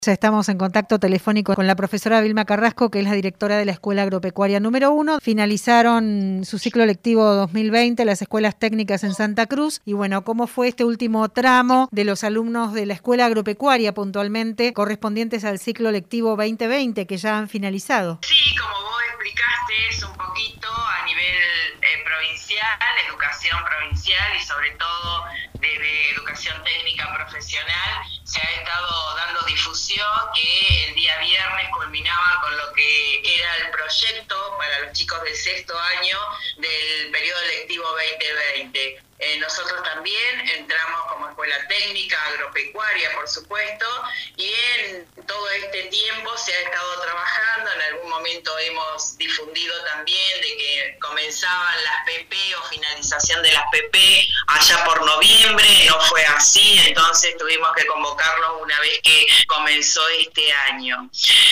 Ya estamos en contacto telefónico con la profesora Vilma Carrasco, que es la directora de la Escuela Agropecuaria número 1. Finalizaron su ciclo lectivo 2020 las escuelas técnicas en Santa Cruz. Y bueno, ¿cómo fue este último tramo de los alumnos de la Escuela Agropecuaria puntualmente correspondientes al ciclo lectivo 2020 que ya han finalizado? Sí, como vos explicaste, es un poquito a nivel provincial, educación provincial y sobre todo desde educación técnica profesional se ha estado dando difusión que el día viernes culminaba con lo que era el proyecto para los chicos del sexto año del periodo lectivo 2020. Nosotros también entramos como escuela técnica, agropecuaria, por supuesto, y en todo este tiempo se ha estado trabajando. En algún momento hemos difundido también de que comenzaban las PP o finalización de las PP allá por noviembre. No fue así, entonces tuvimos que convocarlos una vez que comenzó este año.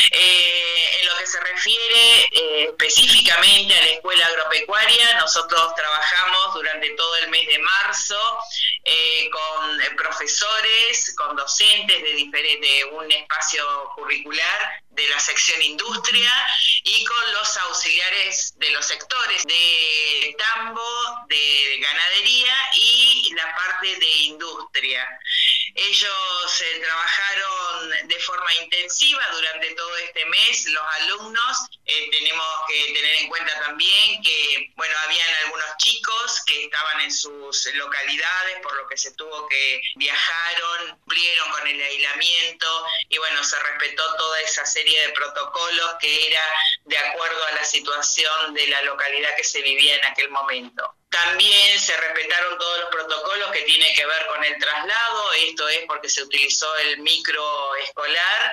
En lo que se refiere específicamente a la escuela agropecuaria, nosotros trabajamos durante todo el mes de marzo con profesores, con docentes de un espacio curricular de la sección industria y con los auxiliares de los sectores de tambo, de ganadería y la parte de industria. Ellos trabajaron de forma intensiva durante todo este mes. Los alumnos tenemos que tener en cuenta también que, bueno, habían algunos chicos que estaban en sus localidades, por lo que se tuvo que viajaron, cumplieron con el aislamiento y bueno, se respetó toda esa serie de protocolos que era de acuerdo a la situación de la localidad que se vivía en aquel momento. También se respetaron todos los protocolos que tienen que ver con el traslado, esto es porque se utilizó el micro escolar,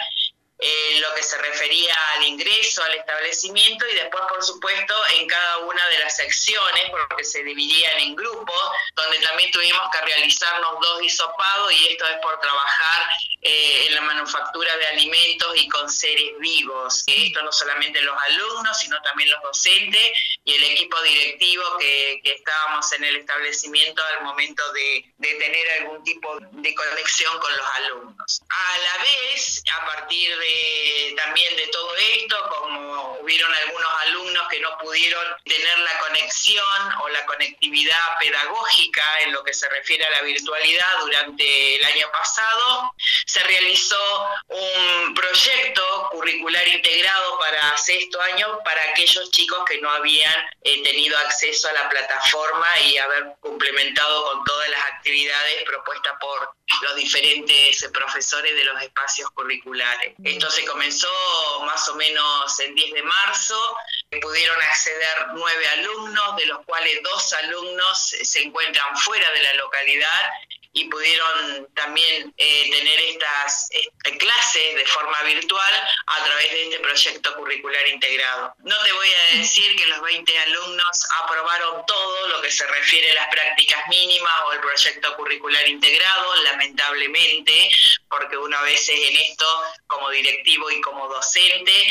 lo que se refería al ingreso al establecimiento y después, por supuesto, en cada una de las secciones, porque se dividían en grupos, donde también tuvimos que realizarnos 2 hisopados y esto es por trabajar en la manufactura de alimentos y con seres vivos. Esto no solamente los alumnos, sino también los docentes y el equipo directivo que estábamos en el establecimiento al momento de tener algún tipo de conexión con los alumnos. A la vez, a partir también de todo esto, como hubieron algunos alumnos que no pudieron tener la conexión o la conectividad pedagógica en lo que se refiere a la virtualidad durante el año pasado, se realizó un proyecto curricular integrado para sexto año para aquellos chicos que no habían tenido acceso a la plataforma y haber complementado con todas las actividades propuestas por los diferentes profesores de los espacios curriculares. Esto se comenzó más o menos el 10 de marzo, pudieron acceder 9 alumnos, de los cuales 2 alumnos se encuentran fuera de la localidad y pudieron también tener estas clases de forma virtual a través de este proyecto curricular integrado. No te voy a decir que los 20 alumnos aprobaron todo lo que se refiere a las prácticas mínimas o el proyecto curricular integrado, lamentablemente, porque uno a veces en esto, como directivo y como docente,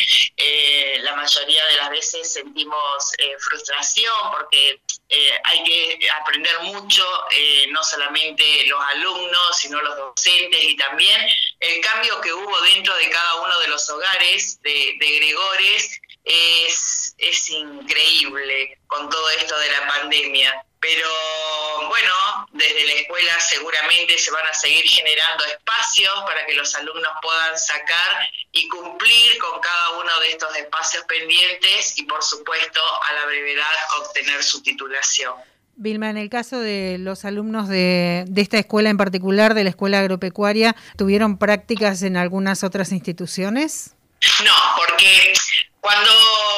la mayoría de las veces sentimos frustración porque hay que aprender mucho, no solamente los alumnos, sino los docentes y también el cambio que hubo dentro de cada uno de los hogares de Gregores es increíble con todo esto de la pandemia. Pero bueno, desde la escuela seguramente se van a seguir generando espacios para que los alumnos puedan sacar y cumplir con cada uno de estos espacios pendientes y por supuesto a la brevedad obtener su titulación. Vilma, en el caso de los alumnos de esta escuela en particular, de la Escuela Agropecuaria, ¿tuvieron prácticas en algunas otras instituciones? No, porque cuando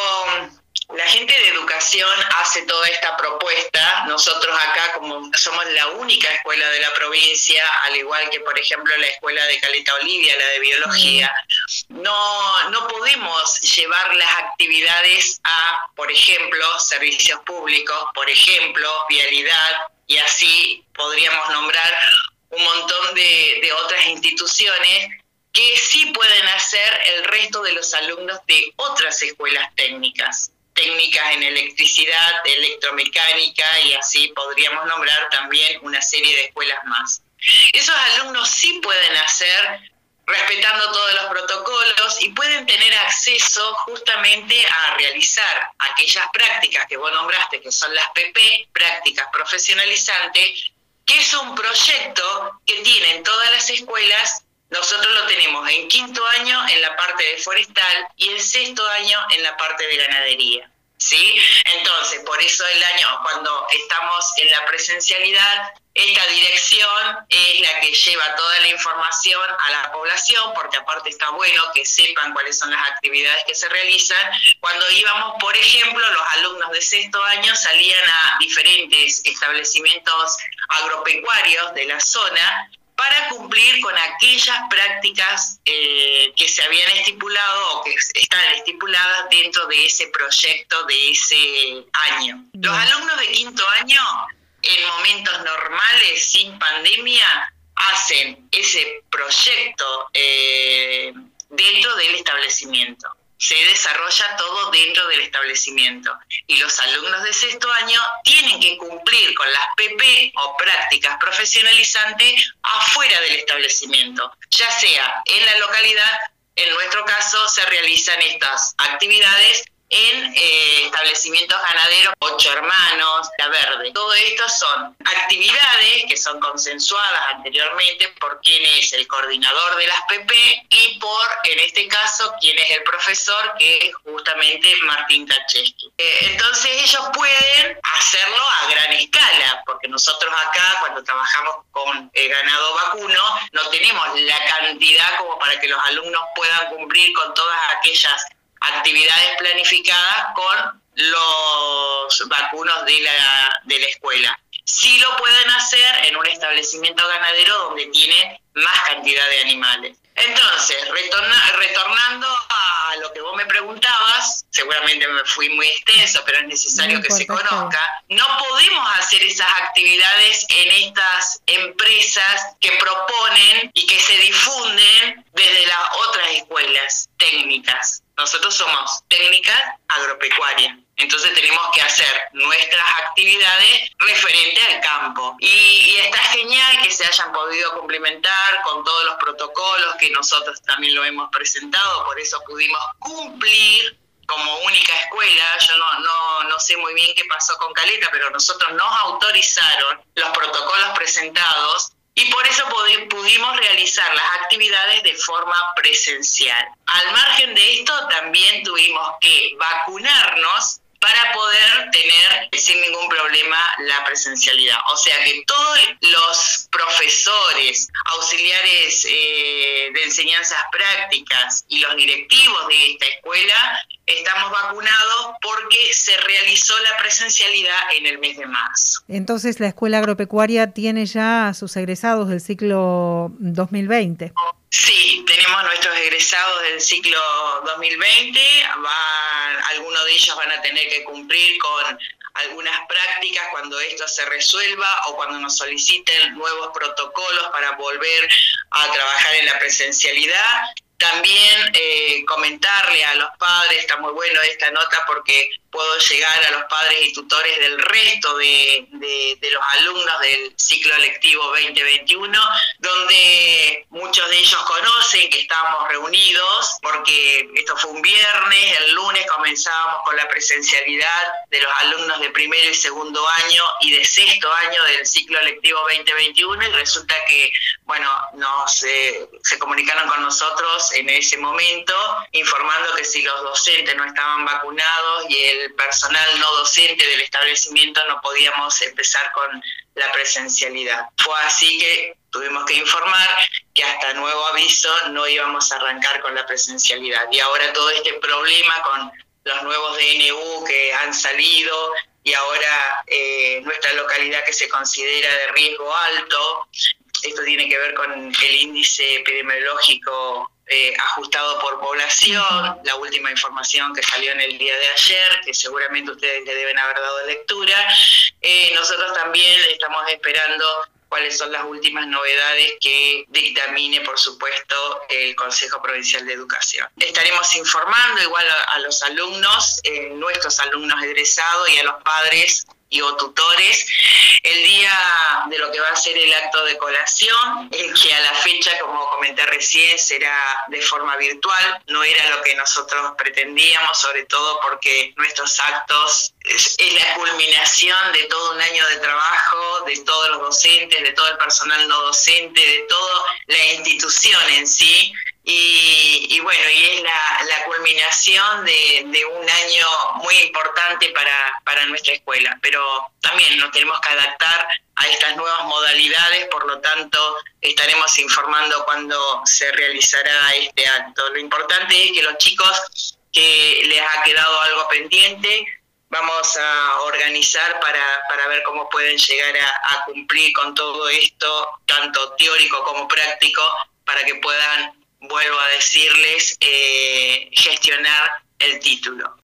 la gente de educación hace toda esta propuesta, nosotros acá, como somos la única escuela de la provincia, al igual que por ejemplo la escuela de Caleta Olivia, la de biología, no podemos llevar las actividades a, por ejemplo, servicios públicos, por ejemplo, vialidad, y así podríamos nombrar un montón de otras instituciones que sí pueden hacer el resto de los alumnos de otras escuelas técnicas en electricidad, electromecánica y así podríamos nombrar también una serie de escuelas más. Esos alumnos sí pueden hacer respetando todos los protocolos, y pueden tener acceso justamente a realizar aquellas prácticas que vos nombraste, que son las PP, prácticas profesionalizantes, que es un proyecto que tienen todas las escuelas. Nosotros lo tenemos en 5º año en la parte de forestal y en 6º año en la parte de ganadería, ¿sí? Entonces, por eso cuando estamos en la presencialidad, esta dirección es la que lleva toda la información a la población, porque aparte está bueno que sepan cuáles son las actividades que se realizan. Cuando íbamos, por ejemplo, los alumnos de 6º año salían a diferentes establecimientos agropecuarios de la zona para cumplir con aquellas prácticas que se habían estipulado o que están estipuladas dentro de ese proyecto de ese año. Los alumnos de 5º año, en momentos normales, sin pandemia, hacen ese proyecto dentro del establecimiento. Se desarrolla todo dentro del establecimiento. Y los alumnos de 6º año tienen que cumplir con las PP o prácticas profesionalizantes afuera del establecimiento, ya sea en la localidad. En nuestro caso se realizan estas actividades en establecimientos ganaderos, 8 Hermanos, La Verde. Todo esto son actividades que son consensuadas anteriormente por quien es el coordinador de las PP y por, en este caso, quien es el profesor, que es justamente Martín Kacheski. Entonces ellos pueden hacerlo a gran escala, porque nosotros acá, cuando trabajamos con ganado vacuno, no tenemos la cantidad como para que los alumnos puedan cumplir con todas aquellas actividades planificadas con los vacunos de la escuela. Sí lo pueden hacer en un establecimiento ganadero donde tiene más cantidad de animales. Entonces, retornando a lo que vos me preguntabas, seguramente me fui muy extenso, pero es necesario que se conozca. No podemos hacer esas actividades en estas empresas que proponen y que se difunden desde las otras escuelas técnicas. Nosotros somos técnicas agropecuarias, entonces tenemos que hacer nuestras actividades referentes al campo. Y está genial que se hayan podido complementar con todos los protocolos que nosotros también lo hemos presentado, por eso pudimos cumplir como única escuela. Yo no sé muy bien qué pasó con Caleta, pero nosotros nos autorizaron los protocolos presentados y por eso pudimos realizar las actividades de forma presencial. Al margen de esto, también tuvimos que vacunarnos para poder tener sin ningún problema la presencialidad. O sea que todos los profesores, auxiliares de enseñanzas prácticas y los directivos de esta escuela estamos vacunados porque se realizó la presencialidad en el mes de marzo. Entonces la Escuela Agropecuaria tiene ya a sus egresados del ciclo 2020. Sí, tenemos nuestros egresados del ciclo 2020, algunos de ellos van a tener que cumplir con algunas prácticas cuando esto se resuelva o cuando nos soliciten nuevos protocolos para volver a trabajar en la presencialidad. También comentarle a los padres, está muy bueno esta nota porque puedo llegar a los padres y tutores del resto de los alumnos del ciclo lectivo 2021, donde muchos de ellos conocen que estábamos reunidos, porque esto fue un viernes, el lunes comenzábamos con la presencialidad de los alumnos de 1º y 2º año y de 6º año del ciclo lectivo 2021, y resulta que, bueno, se comunicaron con nosotros en ese momento, informando que si los docentes no estaban vacunados y el personal no docente del establecimiento no podíamos empezar con la presencialidad. Fue así que tuvimos que informar que hasta nuevo aviso no íbamos a arrancar con la presencialidad. Y ahora todo este problema con los nuevos DNU que han salido y ahora nuestra localidad que se considera de riesgo alto, esto tiene que ver con el índice epidemiológico ajustado por población, la última información que salió en el día de ayer, que seguramente ustedes le deben haber dado lectura. Nosotros también estamos esperando cuáles son las últimas novedades que dictamine, por supuesto, el Consejo Provincial de Educación. Estaremos informando igual a los alumnos, nuestros alumnos egresados y a los padres y o tutores el día de lo que va a ser el acto de colación, que a la fecha, como comenté recién, será de forma virtual. No era lo que nosotros pretendíamos, sobre todo porque nuestros actos es la culminación de todo un año de trabajo, de todos los docentes, de todo el personal no docente, de toda la institución en sí. Y bueno, y es la culminación de un año muy importante para nuestra escuela, pero también nos tenemos que adaptar a estas nuevas modalidades, por lo tanto estaremos informando cuando se realizará este acto. Lo importante es que los chicos que les ha quedado algo pendiente, vamos a organizar para ver cómo pueden llegar a cumplir con todo esto, tanto teórico como práctico, para que puedan, vuelvo a decirles, gestionar el título.